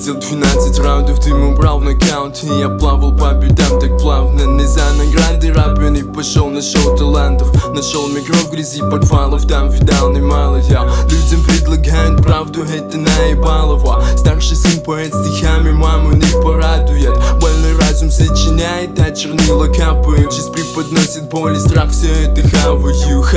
Выпустил 12 раундов, дым убрал в нокаут. И я плавал по бедам так плавно. Не за награды рапен и пошел на шоу талантов. Нашел микро в грязи подвалов, там видал немало я. Людям предлагают правду, это наебалово. Старший сын поэт стихами, маму не порадует. Больной разум сочиняет, а чернила капают. Жизнь преподносит боль и страх, все это хаваю.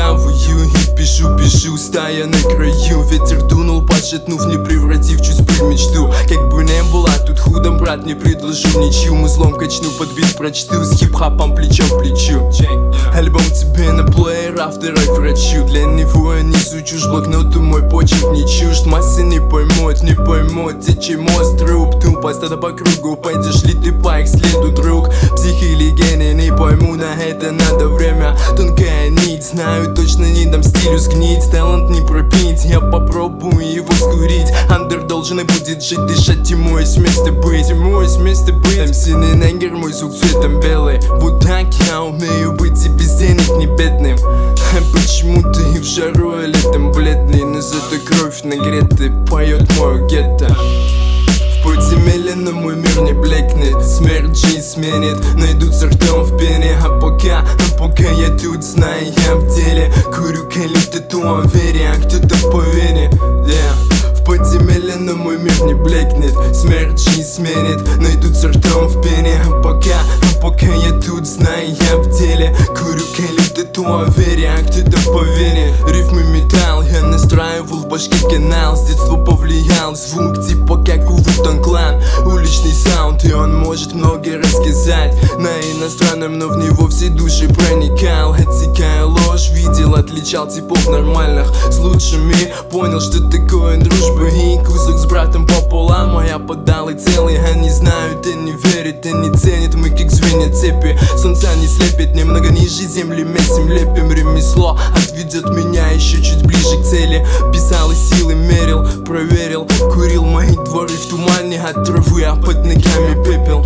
И пишу, стоя на краю. Ветер дунул, пошатнув, не превратив чувств в мечту. Как бы не было тут худо, брат, не предложу ничью. Музлом качну, под бит прочту, с хип-хопом плечом к плечу. Альбом тебе на плеер, авторов врачу. Для него я несу чушь, блокноту мой почерк не чужд. Массы не поймут, течи мост, труп. Тупо стадо по кругу, пойдешь ли ты по их следу, друг? Психи или гений, не пойму, на это надо время. Тонкая нить, знаю, точно не дам стилю сгнить. Талант не пропить, я попробую его скурить. Андер должен и будет жить, дышать, ему есть место быть. МС Нигер, мой звук цветом белый. Вот так я умею быть и без денег не бедным. Почему-то и в жару, и летом бледный. Но зато кровь нагретая поет мой гетто. В подземелье мой мир не блекнет. Смерть жизнь сменит, найдутся ртом в пене. А пока я тут, знаю, я в деле. Курю калит, это о вере, а кто-то по вене, В подземелье мой мир не блекнет. Смерть жизнь сменит, найдутся ртом в пене. А пока я тут, знаю, я в деле. Курю калит, это о вере, а кто-то по вене. Рифмы металл, я настраивал в башке канал. С детства повлиял звук, типа как у Wu-Tang Clan. Уличный саунд, и он может много рассказать на иностранном, но в него все души проникал. Отсекая ложь, видел, отличал типов нормальных с лучшими. Понял, что такое дружба и кусок с братом пополам. А я подал и целый, они знают и не верят, и не ценят. Мы как звенья цепи, солнца не слепит. Немного ниже земли месим, лепим ремесло. Отведет меня еще чуть ближе к цели. Писал и силы мерил, проверил. Курил мои дворы в тумане от травы, а под ногами пепел.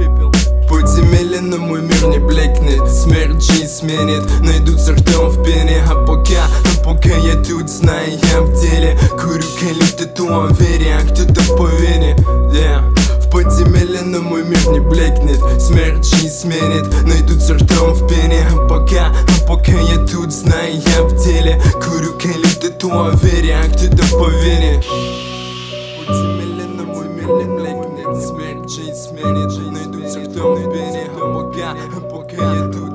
Подземелье, но мой мир не блекнет. Смерть жизнь сменит, найдутся ртом в пене. А пока я тут, знаю, я в деле. Курю калит, это о вере, а кто-то по вене, В подземелье, но мой мир не блекнет. Смерть жизнь сменит, найдутся ртом в пене. А пока я тут, знаю, я в деле. Курю калит, это о вере, а кто-то по вене. Подземелье, но мой мир не блекнет. Смерть жизнь сменит, найдутся ртом в пене. А пока я тут,